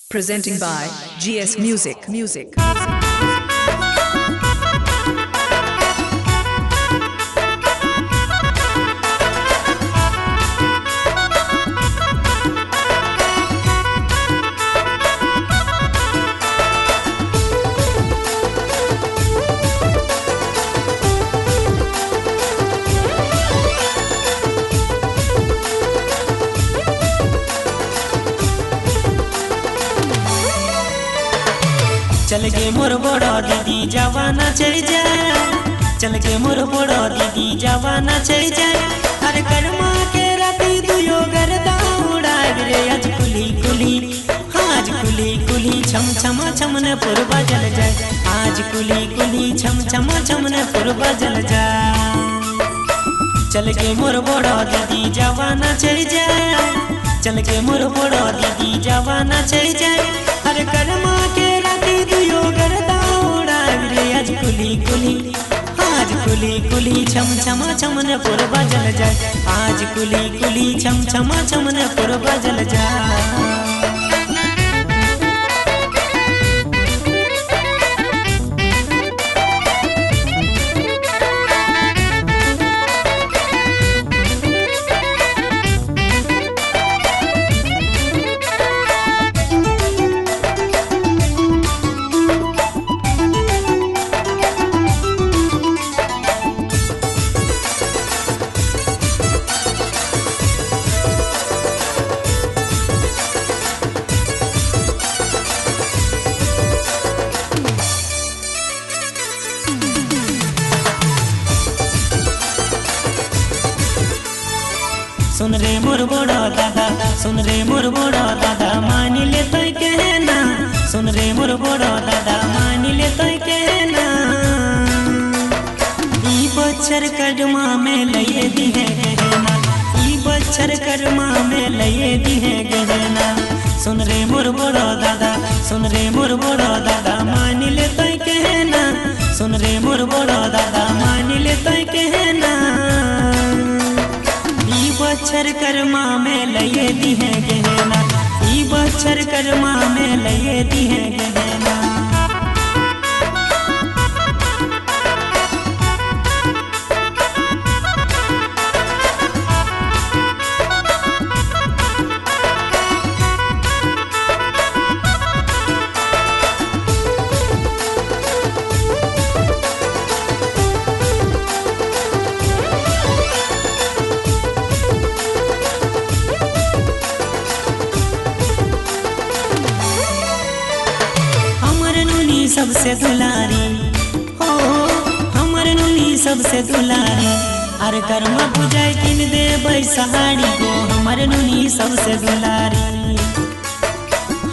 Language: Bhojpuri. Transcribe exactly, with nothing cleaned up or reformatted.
Presenting by G S Music. Music. चल के मोर बड़ा दीदी जवाना चल जाए, चल के मोर बड़ा दीदी जवाना चल जाए। हर कर्मा के राती दुयो गर्दा उड़ाए रे आज कुली कुली, आज कुली कुली छम छमा छमने पुरबा जल जाए, आज कुली कुली छम छमा छमने पुरबा जल जाए। चल के मोर बड़ा दीदी जवाना चल जाए, चल के मोर बड़ा दीदी जवाना चल जाए। हर कर्मा के राती दुयो गर्दा उड़ाए रे आज कुली कुली, आज कुली कुली छम छमा छमने पुरबा जल जाए, आज कुली कुली छम छमा छमने पुरबा जल जाए। सुन रे मोर बड़ा दादा, सुन रे मोर बड़ा दादा मान ले तो कहना, सुन रे मोर बड़ा दादा मान ले तो कहना। ई बच्चर कर्मा में लये दी है गहना, ई बच्चर कर्मा में लये दी है गहना। सुन रे मोर बड़ा दादा, सुन रे मोर बड़ा दादा मान ले तो कहना, सुन रे मोर बड़ा दादा मान ले तो कहना। बच्चर कर्मा में लये दी है गहना, ई बच्चर कर्मा में लये दी है गहना। सबसे दुलारी हो हमर नुनी सबसे दुलारी, हर कर्मा बुझाई किन दे बैसाड़ी को हमर नुनी सबसे दुलारी।